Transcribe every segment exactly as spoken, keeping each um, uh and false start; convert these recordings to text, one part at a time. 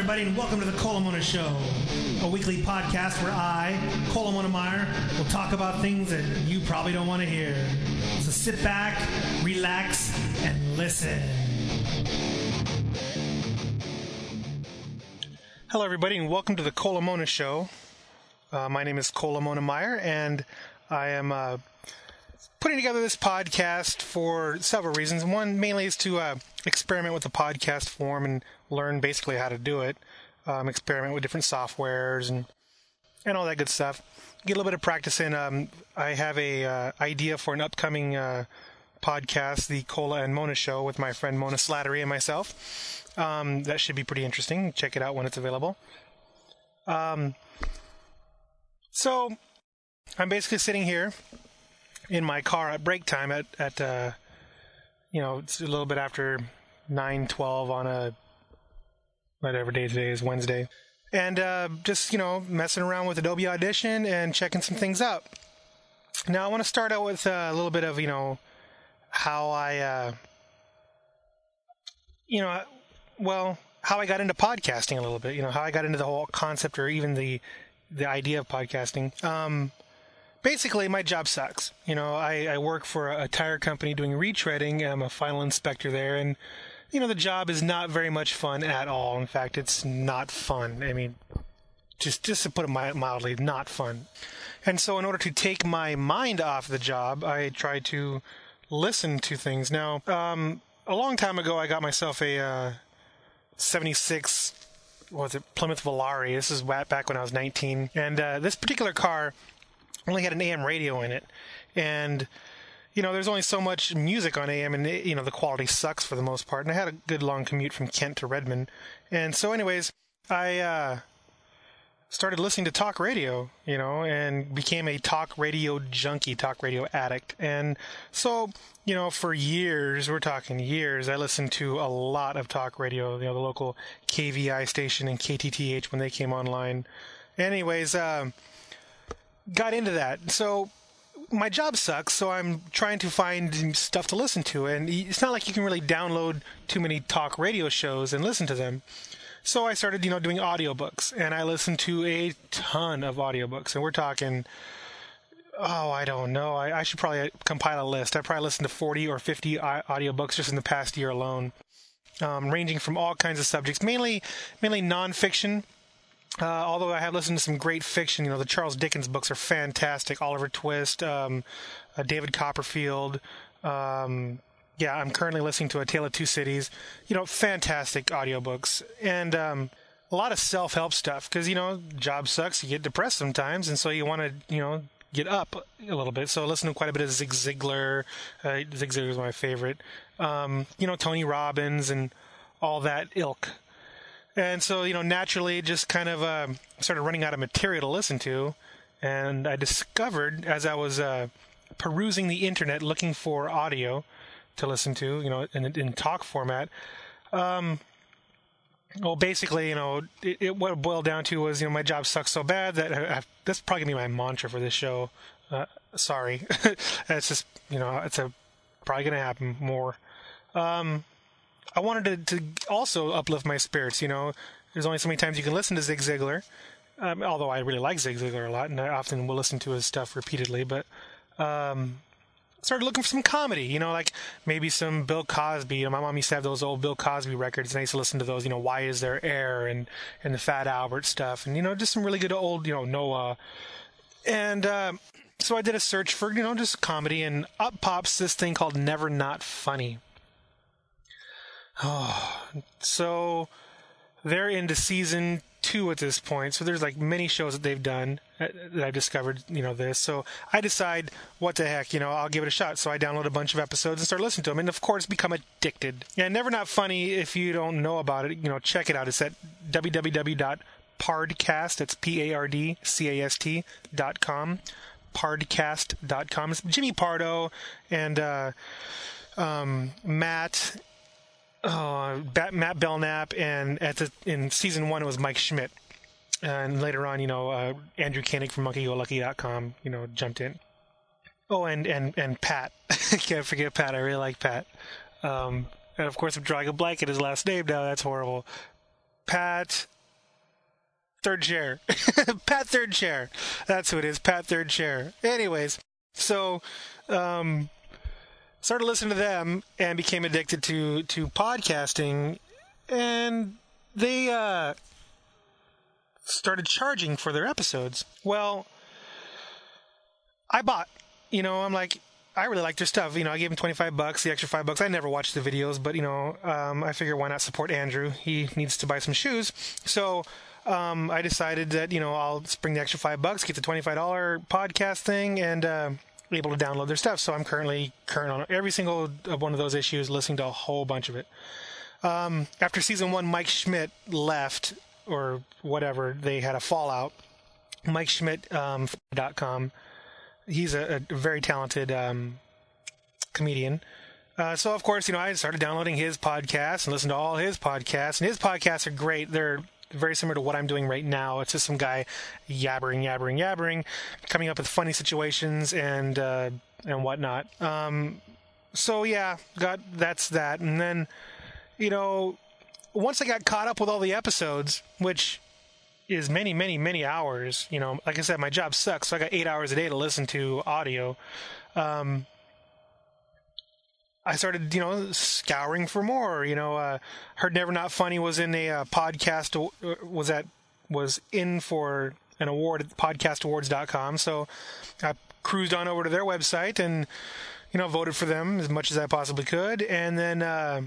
everybody, and welcome to the Colomona Show, a weekly podcast where I, Colomona Meyer, will talk about things that you probably don't want to hear. So sit back, relax, and listen. Hello, everybody, and welcome to the Colomona Show. Uh, my name is Colomona Meyer, and I am uh, putting together this podcast for several reasons. One mainly is to uh, experiment with the podcast form and learn basically how to do it. Um, experiment with different softwares and and all that good stuff. Get a little bit of practice in. Um, I have a uh, idea for an upcoming uh, podcast, the Cola and Mona Show, with my friend Mona Slattery and myself. Um, that should be pretty interesting. Check it out when it's available. Um, so I'm basically sitting here in my car at break time at, at uh, you know, it's a little bit after nine twelve on a, whatever day today is, Wednesday. And uh, just, you know, messing around with Adobe Audition and checking some things out. Now, I want to start out with uh, a little bit of, you know, how I, uh, you know, well, how I got into podcasting a little bit, you know, how I got into the whole concept or even the the idea of podcasting. Um, basically, my job sucks. You know, I, I work for a tire company doing retreading. I'm a final inspector there, and you know, the job is not very much fun at all. In fact, it's not fun. I mean, just just to put it mildly, not fun. And so in order to take my mind off the job, I try to listen to things. Now, um, a long time ago, I got myself a uh, seventy-six, what was it, Plymouth Volare. This is back when I was nineteen. And uh, this particular car only had an A M radio in it. And you know, there's only so much music on A M, and, you know, the quality sucks for the most part. And I had a good long commute from Kent to Redmond. And so anyways, I uh, started listening to talk radio, you know, and became a talk radio junkie, talk radio addict. And so, you know, for years, we're talking years, I listened to a lot of talk radio, you know, the local K V I station and K T T H when they came online. Anyways, uh, got into that. So my job sucks, so I'm trying to find stuff to listen to, and it's not like you can really download too many talk radio shows and listen to them. So I started, you know, doing audiobooks, and I listened to a ton of audiobooks, and we're talking, oh, I don't know, I, I should probably compile a list. I probably listened to forty or fifty audiobooks just in the past year alone, um, ranging from all kinds of subjects, mainly, mainly nonfiction. Uh, although I have listened to some great fiction, you know, the Charles Dickens books are fantastic. Oliver Twist, um, uh, David Copperfield. Um, yeah, I'm currently listening to A Tale of Two Cities. You know, fantastic audiobooks. And um, a lot of self-help stuff because, you know, job sucks. You get depressed sometimes, and so you want to, you know, get up a little bit. So I listen to quite a bit of Zig Ziglar. Uh, Zig Ziglar is my favorite. Um, you know, Tony Robbins and all that ilk. And so, you know, naturally just kind of uh, started running out of material to listen to. And I discovered, as I was uh, perusing the internet looking for audio to listen to, you know, in, in talk format, um, well, basically, you know, it, it, what it boiled down to was, you know, my job sucks so bad that I, I, that's probably going to be my mantra for this show. Uh, sorry. It's just, you know, it's a, probably going to happen more. Um... I wanted to, to also uplift my spirits, you know. There's only so many times you can listen to Zig Ziglar, um, although I really like Zig Ziglar a lot, and I often will listen to his stuff repeatedly, but um, started looking for some comedy, you know, like maybe some Bill Cosby. You know, my mom used to have those old Bill Cosby records, and I used to listen to those, you know, Why Is There Air, and, and the Fat Albert stuff, and, you know, just some really good old, you know, Noah. And uh, so I did a search for, you know, just comedy, and up pops this thing called Never Not Funny. Oh, so they're into season two at this point. So there's like many shows that they've done that I've discovered, you know, this. So I decide, what the heck, you know, I'll give it a shot. So I download a bunch of episodes and start listening to them. And of course, become addicted. Yeah, Never Not Funny. If you don't know about it, you know, check it out. It's at w w w dot pardcast. It's P A R D C A S T dot com. pardcast dot com. It's Jimmy Pardo and uh, um, Matt. Oh, Matt Belknap, and at the, in season one it was Mike Schmidt, and later on, you know, uh, Andrew Koenig from monkey go lucky dot com, you know, jumped in. Oh, and and and Pat, can't forget Pat. I really like Pat. Um, and of course, I'm drawing a blank at his last name now. That's horrible. Pat Third Chair. Pat Third Chair. That's who it is, Pat Third Chair. Anyways, so um, started listening to them and became addicted to, to podcasting. And they uh, started charging for their episodes. Well, I bought, you know, I'm like, I really like their stuff. You know, I gave him twenty-five bucks, the extra five bucks. I never watched the videos, but, you know, um, I figure why not support Andrew? He needs to buy some shoes. So um, I decided that, you know, I'll bring the extra five bucks, get the twenty-five dollars podcast thing, and uh, able to download their stuff. So I'm currently current on every single one of those issues, listening to a whole bunch of it. Um, after season one, Mike Schmidt left, or whatever, they had a fallout. Mike Schmidt um, dot com. He's a, a very talented um, comedian. Uh, so, of course, you know, I started downloading his podcast and listened to all his podcasts. And his podcasts are great. They're very similar to what I'm doing right now. It's just some guy yabbering, yabbering, yabbering, coming up with funny situations and uh, and whatnot. Um, so, yeah, got that's that. And then, you know, once I got caught up with all the episodes, which is many, many, many hours. You know, like I said, my job sucks, so I got eight hours a day to listen to audio. Um, I started, you know, scouring for more. You know, uh, heard Never Not Funny was in a uh, podcast, was at, was in for an award at podcast awards dot com. So I cruised on over to their website and, you know, voted for them as much as I possibly could. And then uh,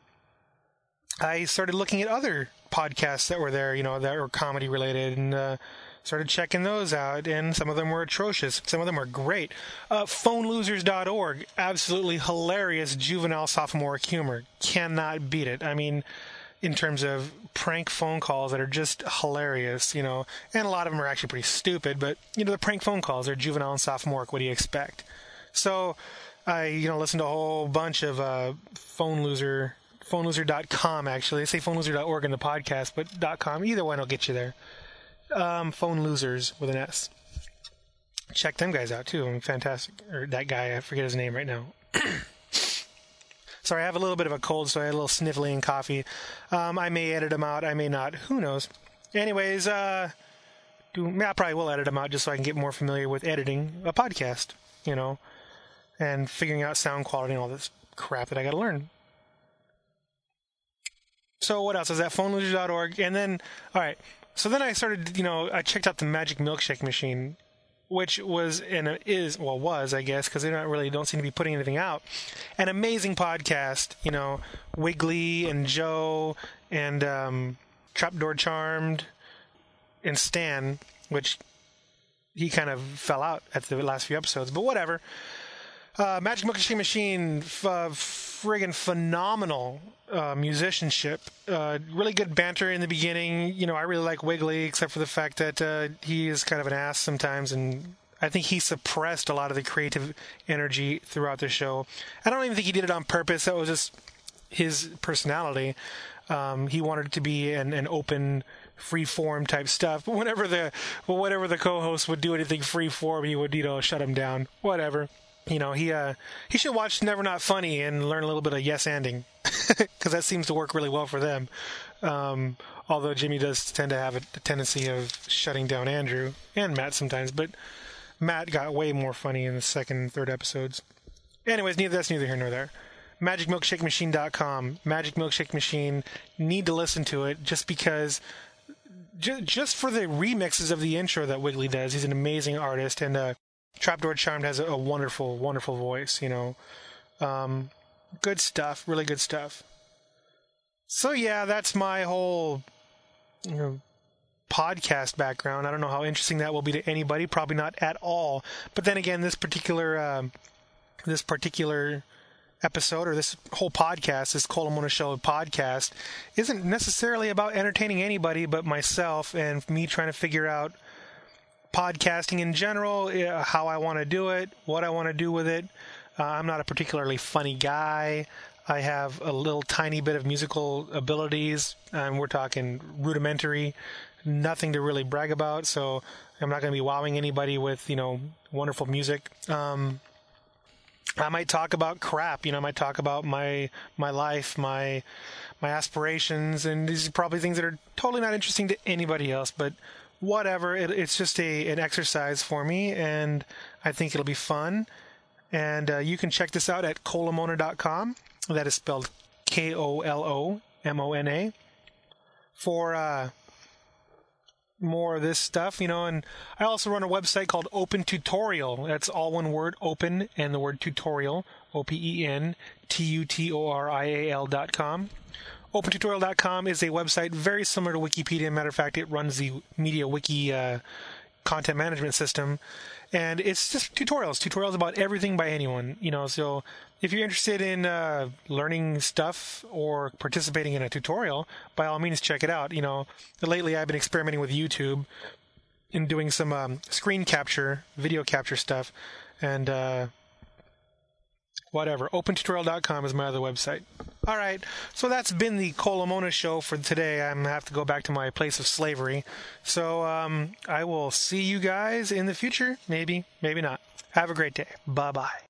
I started looking at other podcasts that were there, you know, that were comedy related, and uh, started checking those out, and some of them were atrocious. Some of them were great. Uh, phone losers dot org, absolutely hilarious juvenile sophomoric humor. Cannot beat it. I mean, in terms of prank phone calls that are just hilarious, you know, and a lot of them are actually pretty stupid, but, you know, the prank phone calls are juvenile and sophomoric. What do you expect? So I, you know, listened to a whole bunch of uh, phone loser phone loser dot com, actually. They say phone loser dot org in the podcast, but .com, either one will get you there. Um, Phone Losers with an S. Check them guys out, too. I mean, fantastic. Or that guy, I forget his name right now. Sorry, I have a little bit of a cold, so I had a little sniffly and coffee. Um, I may edit them out. I may not. Who knows? Anyways, uh, do, I probably will edit them out just so I can get more familiar with editing a podcast, you know, and figuring out sound quality and all this crap that I got to learn. So what else? I was at phone losers dot org, and then, all right, so then I started, you know, I checked out the Magic Milkshake Machine, which was, and is, well, was, I guess, because they don't really, don't seem to be putting anything out. An amazing podcast, you know, Wiggly and Joe and um, Trapdoor Charmed and Stan, which he kind of fell out at the last few episodes, but whatever. Uh, Magic Milkshake Machine, f- uh, friggin' phenomenal uh, musicianship. Uh, really good banter in the beginning. You know, I really like Wiggly, except for the fact that uh, he is kind of an ass sometimes, and I think he suppressed a lot of the creative energy throughout the show. I don't even think he did it on purpose. That was just his personality. Um, he wanted it to be an, an open, free-form type stuff. But whenever the, well, whenever the co-host would do anything free-form, he would, you know, shut him down. Whatever. You know, he uh, he should watch Never Not Funny and learn a little bit of yes-anding, because that seems to work really well for them. Um, although Jimmy does tend to have a, a tendency of shutting down Andrew and Matt sometimes, but Matt got way more funny in the second and third episodes. Anyways, neither that's neither here nor there. Magic Milkshake Machine dot com. Magic Milkshake Machine. Need to listen to it just because, ju- just for the remixes of the intro that Wiggly does. He's an amazing artist, and uh, Trapdoor Charmed has a, a wonderful, wonderful voice, you know. Um, good stuff, really good stuff. So yeah, that's my whole, you know, podcast background. I don't know how interesting that will be to anybody. Probably not at all. But then again, this particular, um, this particular episode, or this whole podcast, this Colomona Show podcast, isn't necessarily about entertaining anybody but myself and me trying to figure out podcasting in general, how I want to do it, what I want to do with it. Uh, I'm not a particularly funny guy. I have a little tiny bit of musical abilities, and we're talking rudimentary, nothing to really brag about, so I'm not going to be wowing anybody with, you know, wonderful music. Um, I might talk about crap, you know, I might talk about my my life, my my aspirations, and these are probably things that are totally not interesting to anybody else, but whatever. It, it's just a an exercise for me, and I think it'll be fun. And uh, you can check this out at kolomona dot com. That is spelled K O L O M O N A. For uh, more of this stuff, you know, and I also run a website called Open Tutorial. That's all one word, open, and the word tutorial, O P E N T U T O R I A L dot com. Open Tutorial dot com is a website very similar to Wikipedia. Matter of fact, it runs the MediaWiki uh, content management system, and it's just tutorials, tutorials about everything by anyone, you know, so if you're interested in uh, learning stuff or participating in a tutorial, by all means, check it out. You know, lately I've been experimenting with YouTube and doing some um, screen capture, video capture stuff, and uh, whatever. Open Tutorial dot com is my other website. All right, so that's been the Kolomona show for today. I'm going to have to go back to my place of slavery. So um, I will see you guys in the future. Maybe, maybe not. Have a great day. Bye-bye.